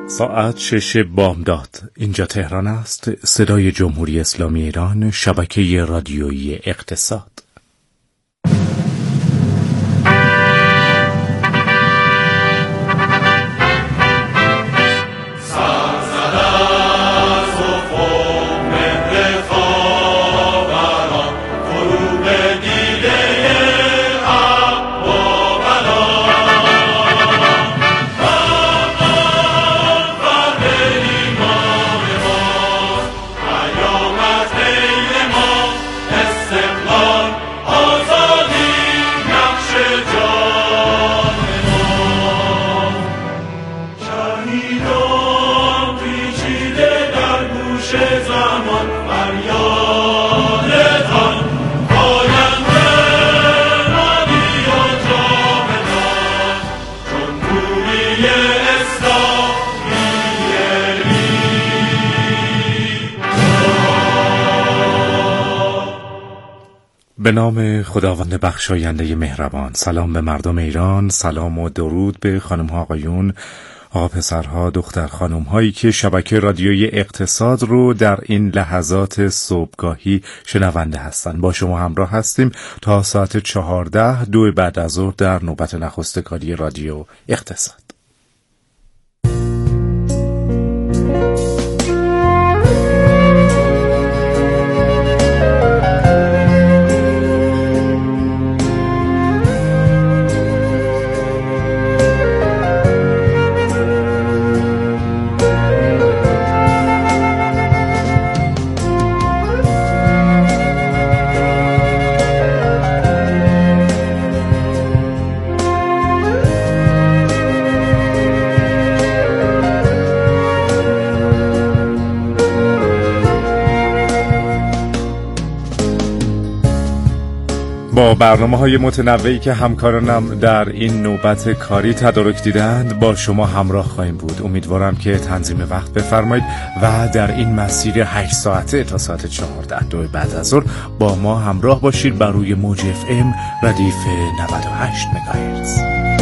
ساعت 6 بامداد. اینجا تهران است. صدای جمهوری اسلامی ایران، شبکه رادیویی اقتصاد. به نام خداوند بخشاینده مهربان. سلام به مردم ایران، سلام و درود به خانم ها، آقایون، آقا پسرها، دختر خانم هایی که شبکه رادیویی اقتصاد رو در این لحظات صبحگاهی شنونده هستند. با شما همراه هستیم تا ساعت 14 دو بعد از ظهر در نوبت نخست کاری رادیو اقتصاد. با برنامه‌های متنوعی که همکارانم در این نوبت کاری تدارک دیدند با شما همراه خواهیم بود. امیدوارم که تنظیم وقت بفرمایید و در این مسیر 8 ساعته تا ساعت 14 دو بعد از ظهر با ما همراه باشید بر روی موج FM ردیف 98 مگاهرتز.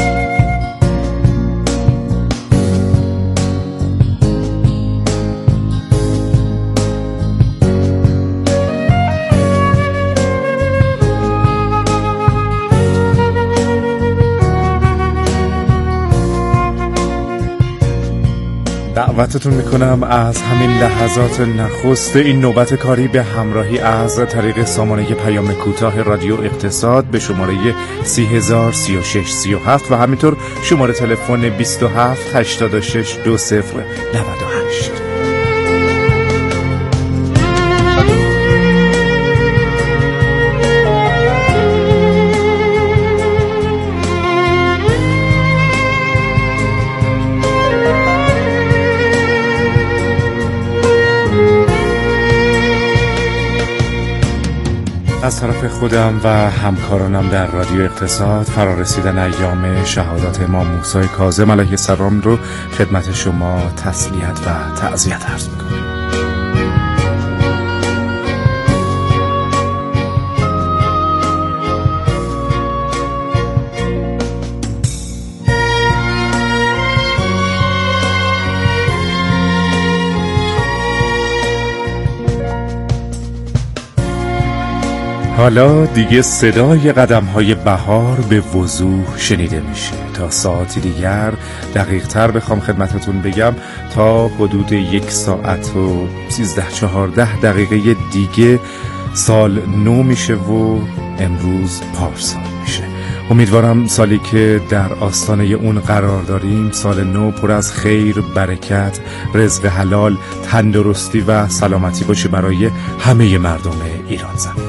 دعوتتون میکنم از همین لحظات نخست این نوبت کاری به همراهی از طریق سامانه پیام کوتاه رادیو اقتصاد به شماره 303637 و همینطور شماره تلفن 27 86 20 98. از طرف خودم و همکارانم در رادیو اقتصاد فرارسیدن ایام شهادت امام موسی کاظم علیه السلام رو خدمت شما تسلیت و تعزیت عرض می‌کنم. حالا دیگه صدای قدم‌های بهار به وضوح شنیده میشه. تا ساعتی دیگر دقیق‌تر بخوام خدمتتون بگم تا حدود 1 ساعت و 13-14 دقیقه دیگه سال نو میشه و امروز پارسال میشه. امیدوارم سالی که در آستانه اون قرار داریم سال نو پر از خیر، برکت، رزق حلال، تندرستی و سلامتی باشه برای همه مردم ایران زمین.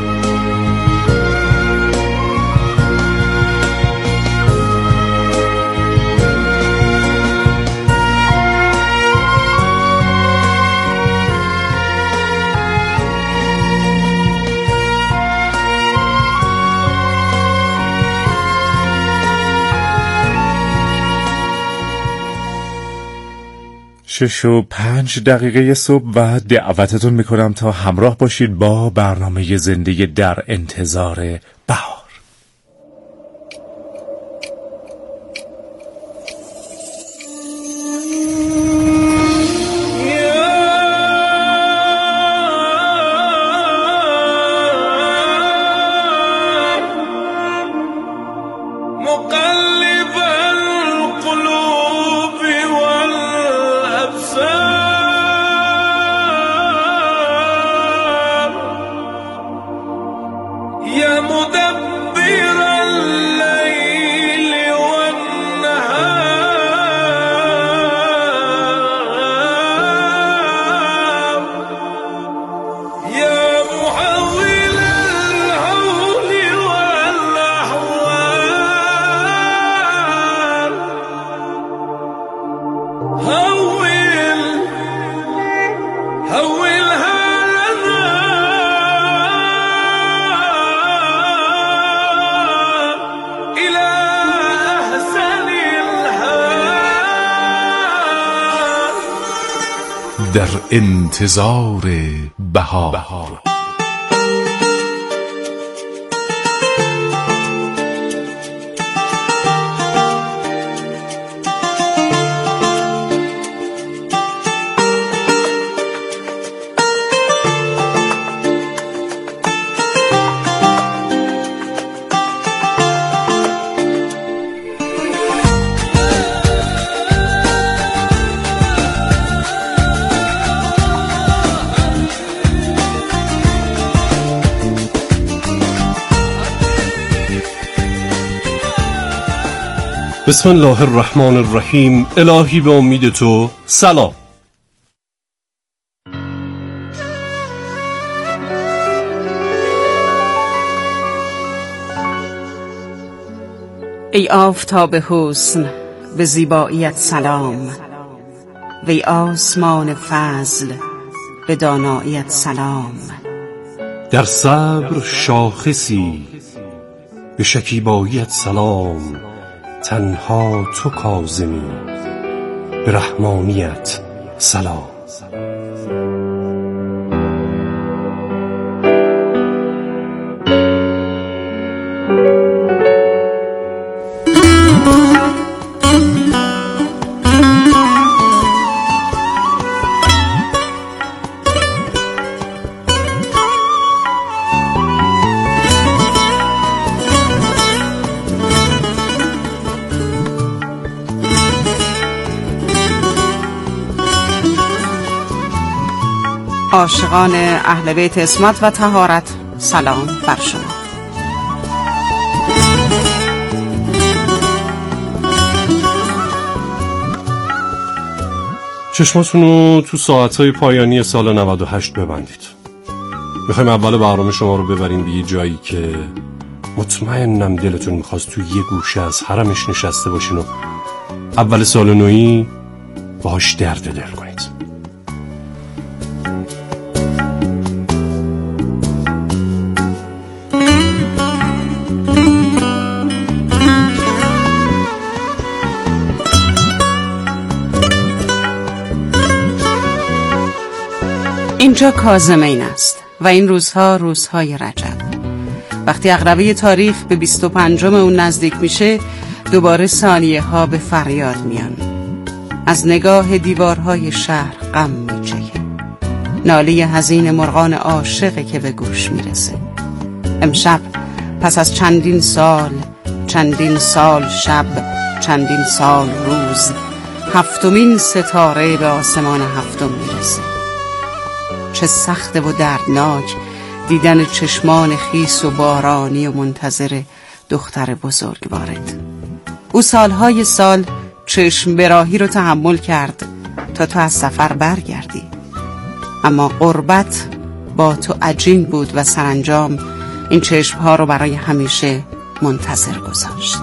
شش و 5 دقیقه صبح و دعوتتون میکنم تا همراه باشید با برنامه زنده در انتظار بهار. مقلب القلوب والأبصار يا مدبر الليل والنهار يا محول الهول والأحوال هولها لنا إلى أحسن الحال. در انتظار بهار. بسم الله الرحمن الرحیم. الهی به امید تو سلام. ای آفتاب حسن به زیباییت سلام، وی آسمان فضل به داناییت سلام. در صبر شاخصی به شکیباییت سلام، تنها تو کاظمی به رحمانیت سلام. عاشقان اهل بیت عصمت و طهارت سلام بر شما. چشماتون رو تو ساعتهای پایانی سال 98 ببندید. میخوایم اول برنامه شما رو ببریم به یه جایی که مطمئنم دلتون میخواست تو یه گوشه از حرمش نشسته باشین و اول سال نویی باهاش درد دل کنید. اینجا کاظمین است و این روزها روزهای رجب. وقتی عقربه تاریخ به 25 اون نزدیک میشه، دوباره ثانیه ها به فریاد میان. از نگاه دیوارهای شهر غم میچکه، ناله حزین مرغان عاشقه که به گوش میرسه. امشب پس از چندین سال شب، چندین سال روز، 7مین ستاره به آسمان 7 میرسه. چه سخت و دردناک دیدن چشمان خیس و بارانی و منتظر دختر بزرگوارت. او سالهای سال چشم براهی رو تحمل کرد تا تو از سفر برگردی، اما غربت با تو عجین بود و سرانجام این چشمها رو برای همیشه منتظر گذاشت.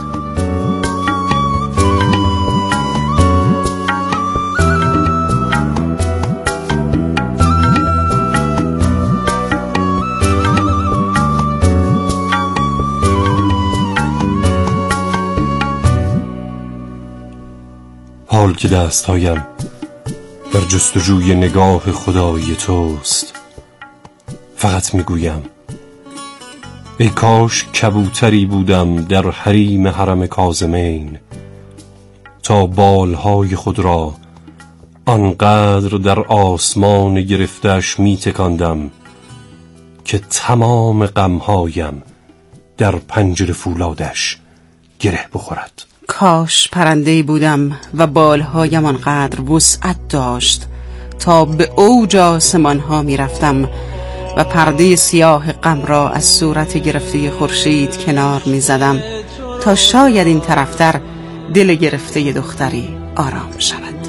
حال که دستهایم در جستجوی نگاه خدای توست، فقط میگویم ای کاش کبوتری بودم در حریم حرم کاظمین، تا بالهای خود را آنقدر در آسمان گرفتش میتکاندم که تمام غمهایم در پنجره فولادش گره بخورد. کاش پرنده‌ای بودم و بالهایم آنقدر وسعت داشت تا به اوج آسمان‌ها می‌رفتم و پرده سیاه غم را از صورت گرفته خورشید کنار می‌زدم تا شاید این طرفتر دل گرفته دختری آرام شود.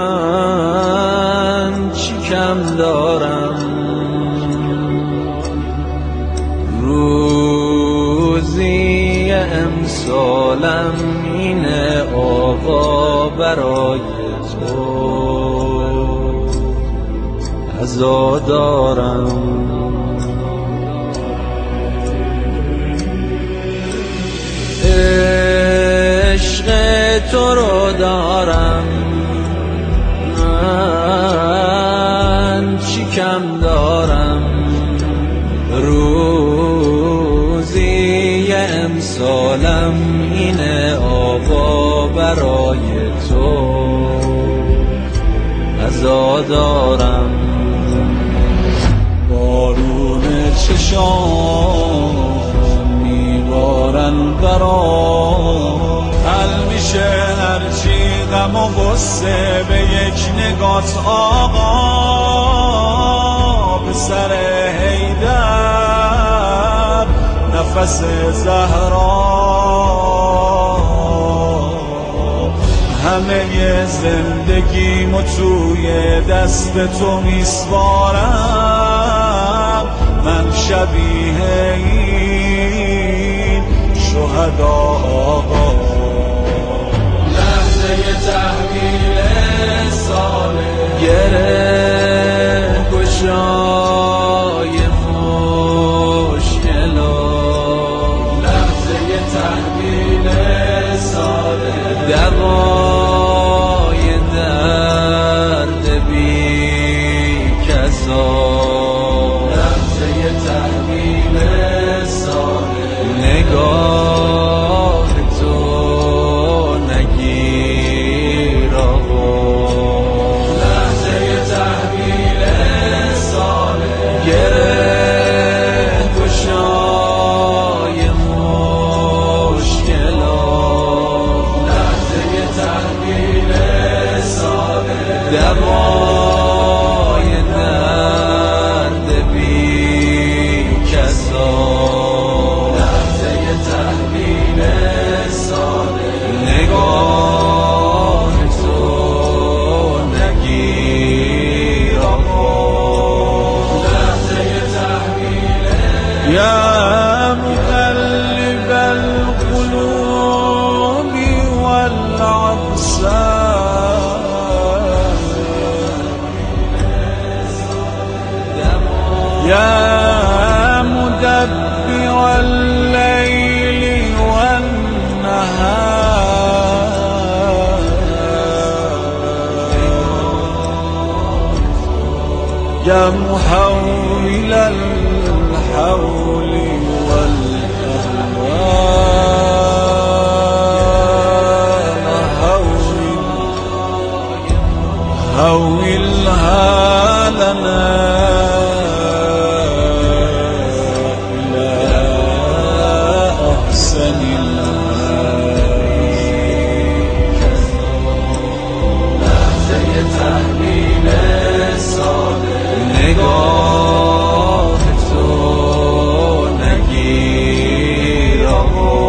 من چی کم دارم، روزی امسالم اینه آقا برای تو عزا دارم. عشق تو رو دارم، من چی کم دارم، روزی امسالم اینه آقا برای تو عزا دارم. بارون چشام میبارن برام، حل میشه هرچی غم و غصه به یک نگات آقا. به سر حیدر نفس زهرا، همه زندگیمو توی دست تو میسپارم. من شبیه این شهدا آقا. لحظه تحویل ساله گره گشای مشکلا، لحظه تحویل ساله دوای درد بی کسا، لحظه تحویل ساله نگاه تو نگیر آقا. لحظه تحویل ساله گره گشای مشکلا، لحظه تحویل ساله دوای درد بی کسا، لحظه تحویل ساله نگاه تو نگیر آقا. لحظه تحویل یا مقلب القلوب والابصار، یا مدبر الليل والنهار، یا محول الحول والأهوال، هولها لنا إلى أحسن لحظه تحویل ساله نگاه تو نگیر آقا.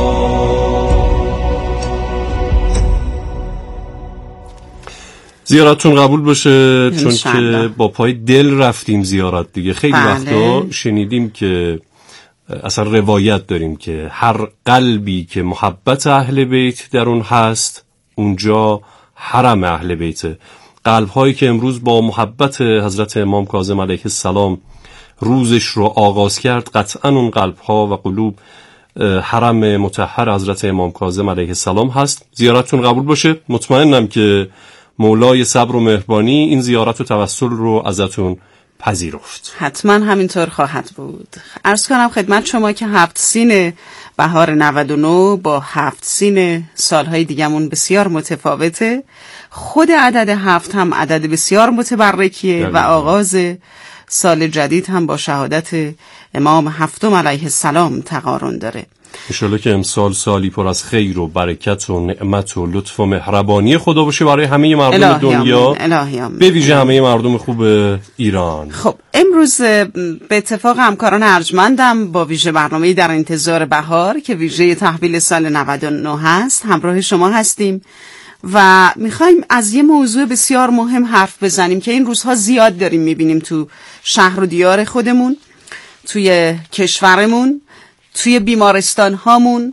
زیارتتون قبول باشه، چون انشالله. که با پای دل رفتیم زیارت دیگه. خیلی بله. وقتا شنیدیم که اصلا روایت داریم که هر قلبی که محبت اهل بیت در اون هست اونجا حرم اهل بیته. قلب‌هایی که امروز با محبت حضرت امام کاظم علیه السلام روزش رو آغاز کرد، قطعاً اون قلب‌ها و قلوب حرم مطهر حضرت امام کاظم علیه السلام هست. زیارتتون قبول باشه. مطمئنم که مولای صبر و مهربانی این زیارت و توسل رو ازتون پذیرفت. حتما همینطور خواهد بود. عرض کنم خدمت شما که 7 سین بهار 99 با 7 سین سالهای دیگمون بسیار متفاوته. خود عدد 7 هم عدد بسیار متبرکیه و آغاز سال جدید هم با شهادت امام هفتم علیه السلام تقارن داره. انشالله که امسال سالی پر از خیر و برکت و نعمت و لطف و مهربانی خدا باشه برای همه مردم دنیا، به ویژه همه مردم خوب ایران. خب امروز به اتفاق همکاران ارجمندم با ویژه برنامه‌ای در انتظار بهار که ویژه تحویل سال 99 هست همراه شما هستیم و میخوایم از یه موضوع بسیار مهم حرف بزنیم که این روزها زیاد داریم میبینیم تو شهر و دیار خودمون، توی کشورمون، توی بیمارستان هامون،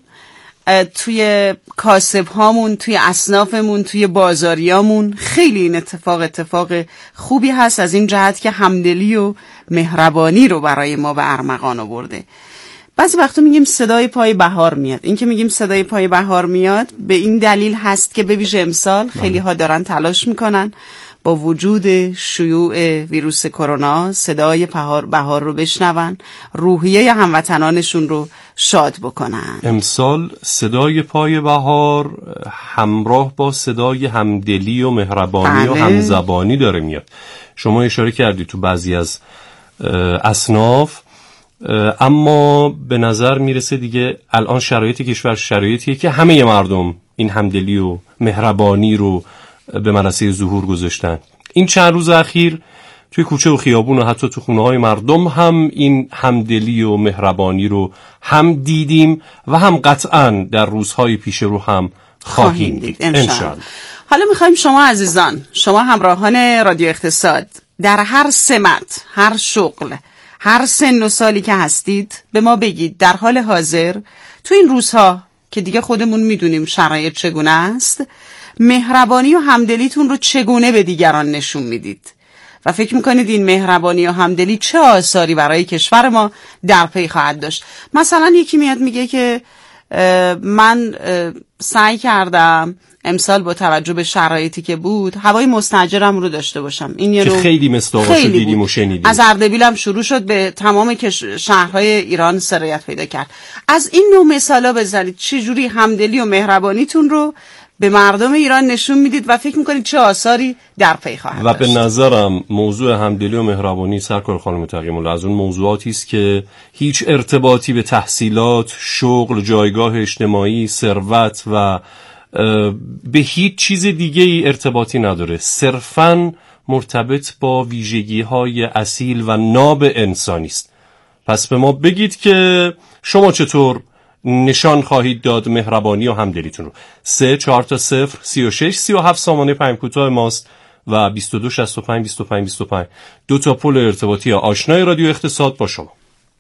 توی کاسب هامون، توی اصنافمون، توی بازاریامون. خیلی این اتفاق خوبی هست از این جهت که همدلی و مهربانی رو برای ما به ارمغان آورده. بعضی وقتا میگیم صدای پای بهار میاد. این که میگیم صدای پای بهار میاد به این دلیل هست که به ویژه امسال خیلی ها دارن تلاش میکنن با وجود شیوع ویروس کرونا صدای بهار رو بشنون، روحیه هموطنانشون رو شاد بکنن. امسال صدای پای بهار همراه با صدای همدلی و مهربانی و همزبانی داره میاد. شما اشاره کردی تو بعضی از اصناف، اما به نظر میرسه دیگه الان شرایط کشور شرایطیه که همه مردم این همدلی و مهربانی رو به منصه ظهور گذاشتن. این چند روز اخیر توی کوچه و خیابون و حتی تو خونه‌های مردم هم این همدلی و مهربانی رو هم دیدیم و هم قطعاً در روزهای پیش رو هم خواهیم دید انشالله. حالا میخوایم شما عزیزان، شما همراهان رادیو اقتصاد، در هر سمت، هر شغل، هر سن و سالی که هستید به ما بگید در حال حاضر تو این روزها که دیگه خودمون میدونیم شرایط چگونه است، مهربانی و همدلیتون رو چگونه به دیگران نشون میدید و فکر میکنید این مهربانی و همدلی چه آثاری برای کشور ما در پی خواهد داشت. مثلا یکی میاد میگه که من سعی کردم امسال با توجه به شرایطی که بود هوای مستاجرم رو داشته باشم. این یه خیلی مستاقاشو دیدیم و شنیدیم. از اردبیلم شروع شد به تمام شهرهای ایران سرایت پیدا کرد. از این نوع مثالا بزنید چجوری همدلی و مهربانیتون رو به مردم ایران نشون میدید و فکر میکنید چه آثاری در پی خواهد داشت. و به نظرم موضوع همدلی و مهربانی سرکار خانم تقی‌الله از اون موضوعاتی است که هیچ ارتباطی به تحصیلات، شغل، جایگاه اجتماعی، ثروت و به هیچ چیز دیگه ای ارتباطی نداره، صرفاً مرتبط با ویژگی‌های اصیل و ناب انسانی است. پس به ما بگید که شما چطور نشان خواهید داد مهربانی و همدلیتون رو. 3-4-0-36-37 سامانه پیام کوتاه ماست و 22-65-25-25 دو تا پل ارتباطی آشنای رادیو اقتصاد با شما.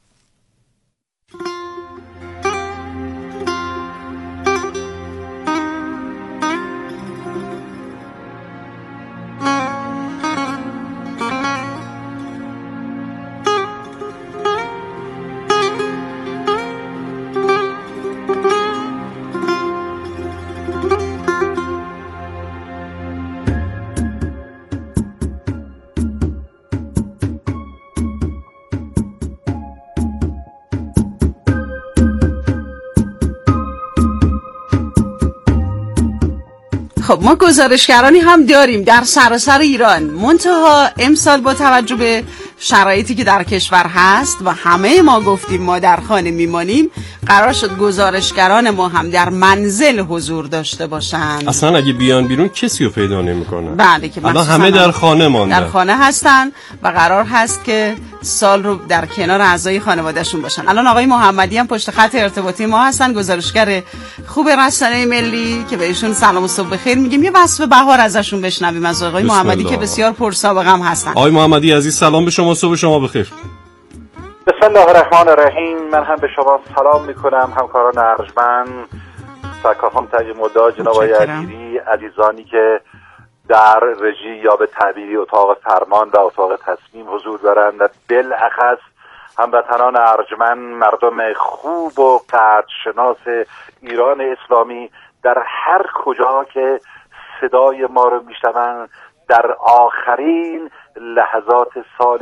خب ما گزارشگرانی هم داریم در سراسر ایران، منتها امسال با توجه به شرایطی که در کشور هست و همه ما گفتیم ما در خانه میمانیم، قرار شد گزارشگران ما هم در منزل حضور داشته باشن. اصلا اگه بیان بیرون کسی رو پیدا نمیکنن. بله که الان همه در خانه ماندن، در خانه هستن و قرار هست که سال رو در کنار اعضای خانوادهشون باشن. الان آقای محمدی هم پشت خط ارتباطی ما هستن، گزارشگر خوب رسانه ملی که بهشون سلام و صبح بخیر میگیم. یه وصف بهار ازشون بشنویم از آقای محمدی که بسیار پرسابقه هم هستن. آقای محمدی عزیز سلام به شما، صبح شما بخیر. بسم الله الرحمن الرحیم. من هم به شما سلام میکنم، همکاران ارجمند، سرکارخانم تقی‌الله، جناب آقای عزیزی، عزیزانی که در رژی یا به تعبیری اتاق فرمان و اتاق تصمیم حضور دارند و بالاخص هموطنان ارجمند، مردم خوب و قدرشناس ایران اسلامی در هر کجا که صدای ما رو میشنوند در آخرین لحظات سال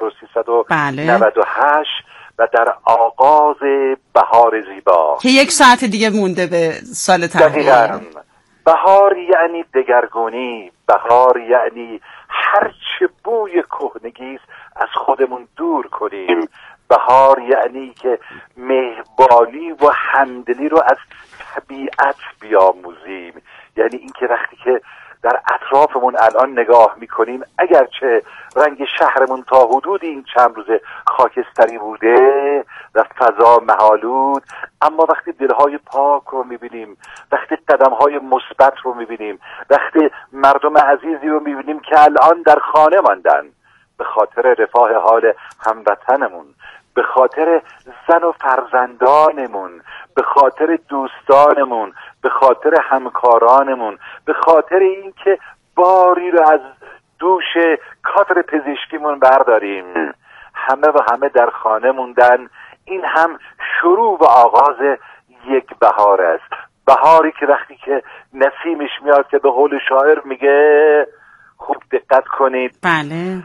1398 و در آغاز بهار زیبا که یک ساعت دیگه مونده به سال تحویل. دقیقاً. بهار یعنی دگرگونی، بهار یعنی هرچه بوی کهنگی است از خودمون دور کنیم، بهار یعنی که مهربانی و همدلی رو از طبیعت بیاموزیم، یعنی اینکه وقتی که در اطرافمون الان نگاه میکنیم، اگرچه رنگ شهرمون تا حدود این چند روز خاکستری بوده و فضا مه‌آلود، اما وقتی دلهای پاک رو میبینیم، وقتی قدمهای مثبت رو میبینیم، وقتی مردم عزیزی رو میبینیم که الان در خانه ماندن به خاطر رفاه حال هموطنمون، به خاطر زن و فرزندانمون، به خاطر دوستانمون، به خاطر همکارانمون، به خاطر اینکه باری رو از دوش کادر پزشکیمون برداریم، همه و همه در خانه موندن. این هم شروع و آغاز یک بهار است، بهاری که وقتی که نسیمش میاد که به قول شاعر میگه، خوب دقت کنید، بله،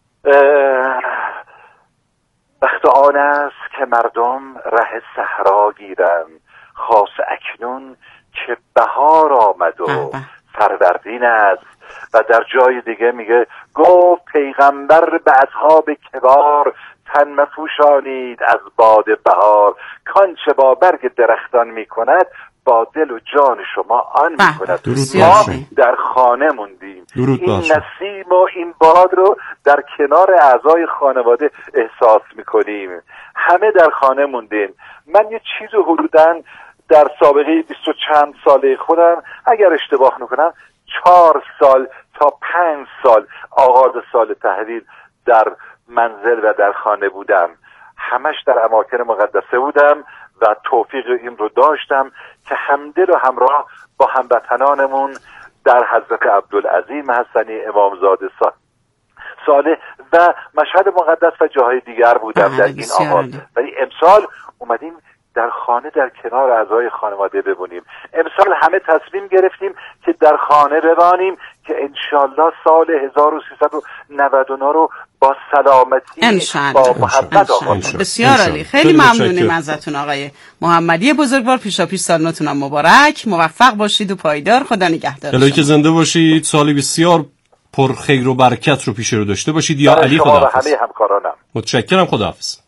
وقت آن است که مردم ره صحرا گیرند، خاص اکنون که بهار آمد و فروردین است. و در جای دیگه میگه گفت پیغمبر به اصحاب کبار، تن مپوشانید از باد بهار، کانچه با برگ درختان میکند با دل و جان شما آن میکند. ما در خانه موندیم، این نسیم و این باد رو در کنار اعضای خانواده احساس میکنیم، همه در خانه موندیم. من یه چیز حدوداً در سابقه 20 و چند ساله خودم، اگر اشتباه نکنم 4 سال تا 5 سال آغاز سال تحویل در منزل و در خانه بودم، همش در اماکن مقدسه بودم و توفیق این رو داشتم که همدل و همراه با هموطنانمون در حضرت عبدالعظیم حسنی امامزاده صالح و مشهد مقدس و جاهای دیگر بودم در این آغاز. ولی امسال اومدیم در خانه در کنار اعضای خانواده بمونیم. امسال همه تصمیم گرفتیم که در خانه بمانیم که انشالله سال 1399 رو با سلامتی با محبت آغاز. بسیار عالی، خیلی ممنونیم ازتون آقای محمدی بزرگوار. پیشاپیش سال نوتون مبارک، موفق باشید و پایدار. خدا نگهدار. الهی که زنده باشید، سالی بسیار پر خیر و برکت رو پیش رو داشته باشید. یا علی، خداحافظ. همه همکارانم متشکرم، خداحافظ.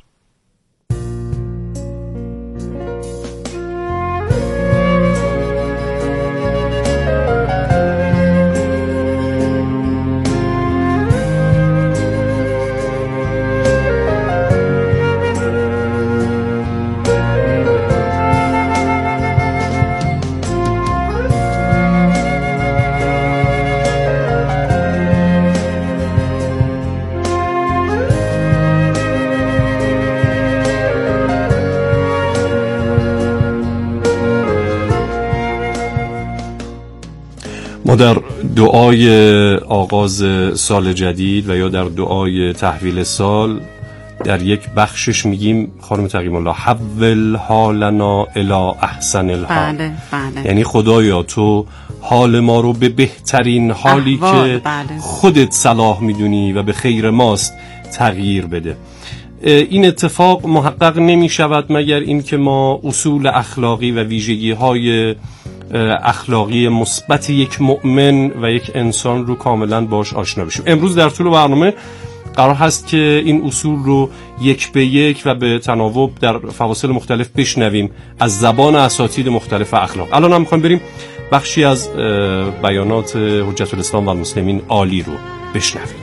ما در دعای آغاز سال جدید و یا در دعای تحویل سال در یک بخشش میگیم خانم تقیم الله حول حالنا الی احسن الحال. بله، بله. یعنی خدایا تو حال ما رو به بهترین حالی که بله. خودت صلاح میدونی و به خیر ماست تغییر بده. این اتفاق محقق نمی شود مگر این که ما اصول اخلاقی و ویژگی های اخلاقی مثبت یک مؤمن و یک انسان رو کاملا باش آشنا بشیم. امروز در طول برنامه قرار هست که این اصول رو یک به یک و به تناوب در فواصل مختلف بشنویم از زبان اساتید مختلف اخلاق. الان هم میخوایم بریم بخشی از بیانات حجت الاسلام و المسلمین عالی رو بشنویم.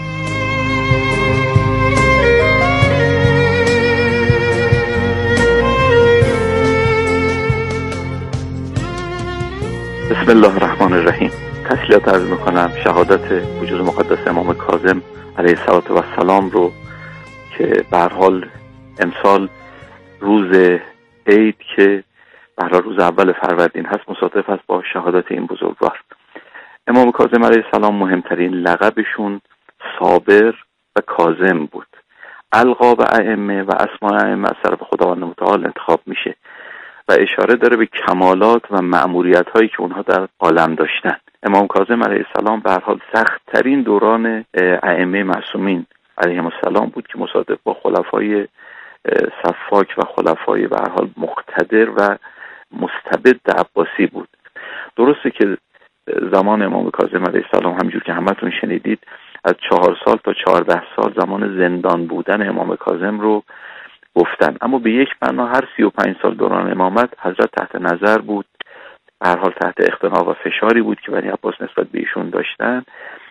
بسم الله الرحمن الرحیم. تسلیت عرض میکنم شهادت وجود مقدس امام کاظم علیه السلام رو که به هر حال امسال روز عید که به هر حال روز اول فروردین هست مصادف است با شهادت این بزرگوار. امام کاظم علیه السلام مهمترین لقبشون صابر و کاظم بود. القاب ائمه و اسماء ائمه از طرف خداوند متعال انتخاب میشه و اشاره داره به کمالات و مأموریت هایی که اونها در عالم داشتن. امام کاظم علیه السلام به هر حال سخت ترین دوران ائمه معصومین علیهم السلام بود که مصادف با خلفای سفاک و خلفای به هر حال مقتدر و مستبد عباسی بود. درسته که زمان امام کاظم علیه السلام همینجور که همتون شنیدید از 4 سال تا 14 سال زمان زندان بودن امام کاظم رو گفتن. اما به یک معنا هر 35 سال دوران امامت حضرت تحت نظر بود، به هر حال تحت اختناق و فشاری بود که بنی عباس نسبت به ایشون داشتن.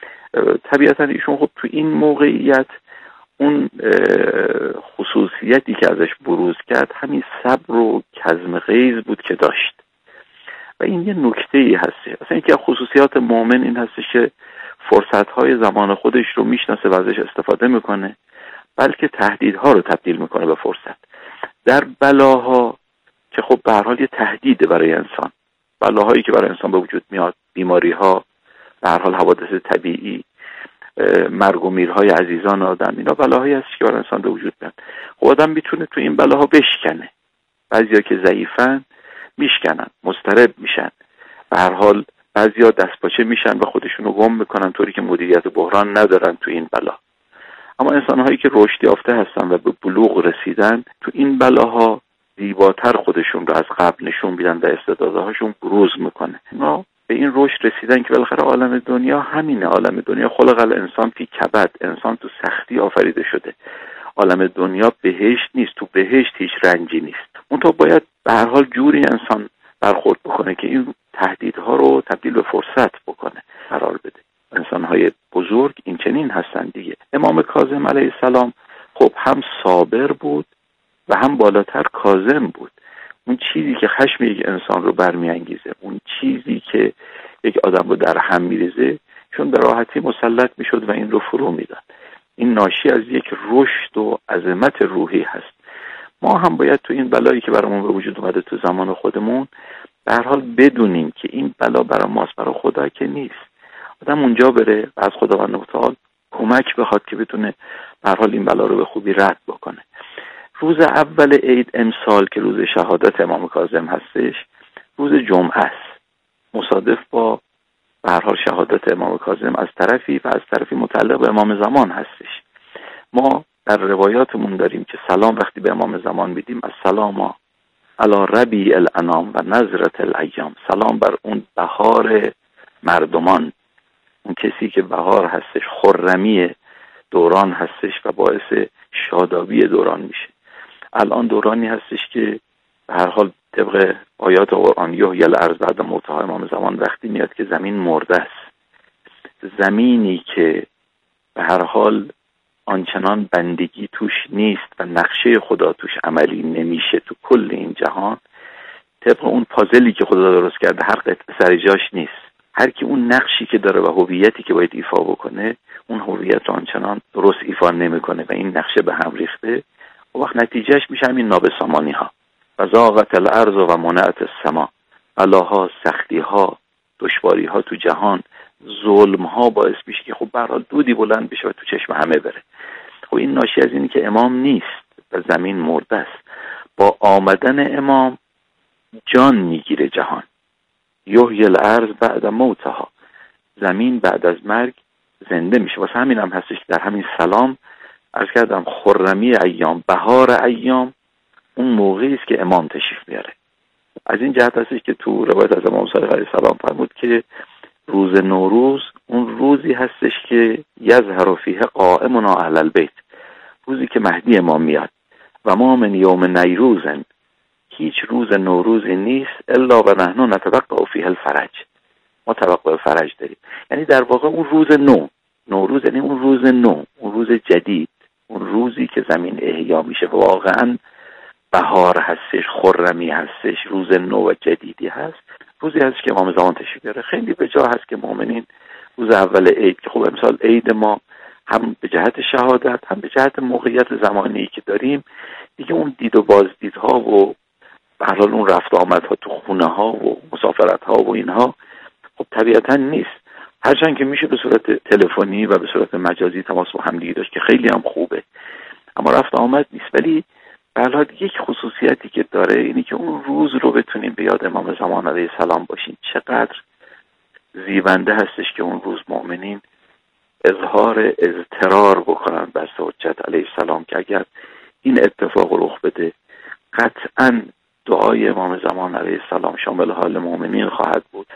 طبیعتا ایشون خب تو این موقعیت اون خصوصیتی که ازش بروز کرد همین صبر و کظم غیظ بود که داشت و این یه نکته‌ای هست. اصلا یکی از خصوصیات مؤمن این هستش که فرصت‌های زمان خودش رو میشناسه و ازش استفاده میکنه، بلکه تهدیدها رو تبدیل میکنه به فرصت. در بلاها که خب به هر حال یه تهدیده برای انسان، بلاهایی که برای انسان به وجود میاد، بیماری‌ها، به هر حال حوادث طبیعی، مرگ و میرهای عزیزان آدم، اینا بلاهایی هست که برای انسان به وجود میاد. خب آدم میتونه تو این بلاها بشکنه. بعضیا که ضعیفن میشکنن، مضطرب میشن، به هر حال بعضیا دستپاچه میشن و خودشونو گم میکنن طوری که مدیریت بحران ندارن تو این بلا. اما انسان‌هایی که رشد یافته هستن و به بلوغ رسیدن تو این بلاها زیباتر خودشون رو از قبل نشون میدن و استعدادهاشون بروز میکنه. اونا به این رشد رسیدن که بالاخره عالم دنیا همینه. عالم دنیا خلق الانسان فی کبد، انسان تو سختی آفریده شده. عالم دنیا بهشت نیست، تو بهشت هیچ رنجی نیست. اون تو باید به هر حال جوری انسان برخورد بکنه که این تهدیدها رو تبدیل به فرصت بکنه، قرار بده. انسان‌های بزرگ این چنین هستن دیگه. امام کاظم علیه السلام خب هم صابر بود و هم بالاتر کاظم بود. اون چیزی که خشم یک انسان رو برمیانگیزه، اون چیزی که یک آدم رو در هم میریزه، چون به راحتی مسلط میشد و این رو فرو میداد. این ناشی از یک رشد و عظمت روحی هست. ما هم باید تو این بلایی که برامون به وجود اومده تو زمان خودمون به هر حال بدونیم که این بلا برای ماست، برای خدا که نیست. آدم اونجا بره و از خداوند متعال کمک بخواد که بتونه به هر حال این بلا رو به خوبی رد بکنه. روز اول عید امسال که روز شهادت امام کاظم هستش، روز جمعه است، مصادف با به هر حال شهادت امام کاظم از طرفی و از طرفی متعلق به امام زمان هستش. ما در روایاتمون داریم که سلام وقتی به امام زمان میدیم، السلام علی ربیع الانام و نظرة الایام، سلام بر اون بهار مردمان، اون کسی که بهار هستش، خرمی دوران هستش و باعث شادابی دوران میشه. الان دورانی هستش که به هر حال طبق آیات قرآن یحیی الارض بعد موتها، امام زمان وقتی میاد که زمین مرده است، زمینی که به هر حال آنچنان بندگی توش نیست و نقشه خدا توش عملی نمیشه تو کل این جهان، طبق اون پازلی که خدا درست کرده هر قطعه سر جاش نیست. هر کی اون نقشی که داره و هویتی که باید ایفا بکنه، اون هویت رو آنچنان درست ایفا نمیکنه و این نقشه به هم ریخته، و وقت نتیجهش میشه همین نابسامانی ها و ضاقت الارض و منعت السما، بلاها، سختی ها، دشواری ها تو جهان، ظلم ها باعث میشه که خب به هر حال دودی بلند بشه و تو چشم همه بره. خب این ناشی از اینه که امام نیست و زمین مرده است. با آمدن امام جان میگیره جهان. یحیی الارض بعد موتها، زمین بعد از مرگ زنده میشه. واسه همین هم هستش در همین سلام عرض کردم خرمی ایام، بهار ایام، اون موقعی است که امام تشریف میاره. از این جهت هستش که تو روایت از امام صادق علیه السلام فرمود که روز نوروز اون روزی هستش که یظهر فیه قائمنا اهل البیت، روزی که مهدی امام میاد. و ما من یوم نیروزن، هیچ روز نوروزی نیست الا و نحن نتوقع فیه الفرج، ما توقع فرج داریم. یعنی در واقع اون روز نو، نوروز یعنی اون روز نو، اون روز جدید، اون روزی که زمین احیا میشه و واقعا بهار هستش، خرمی هستش، روز نو و جدیدی هست، روزی هست که امام زمان تشریف بیاره. خیلی به جا هست که مؤمنین روز اول عید که خب امسال عید ما هم به جهت شهادت هم به جهت موقعیت زمانی که داریم دیگه اون دید و بازدیدها و به هر حال اون رفت آمدها تو خونه ها و مسافرت ها و اینها خب طبیعتا نیست. هرچند که میشه به صورت تلفنی و به صورت مجازی تماس با هم دیگه داشت که خیلی هم خوبه، اما رفت آمد نیست. ولی به هر حال یک خصوصیتی که داره اینی که اون روز رو بتونیم به یاد امام زمان علیه السلام باشیم. چقدر زیبنده هستش که اون روز مؤمنین اظهار اضطرار بکنن بر حجت علیه السلام که اگر این اتفاق رخ بده قطعاً دعای امام زمان علیه السلام شامل حال مؤمنین خواهد بود.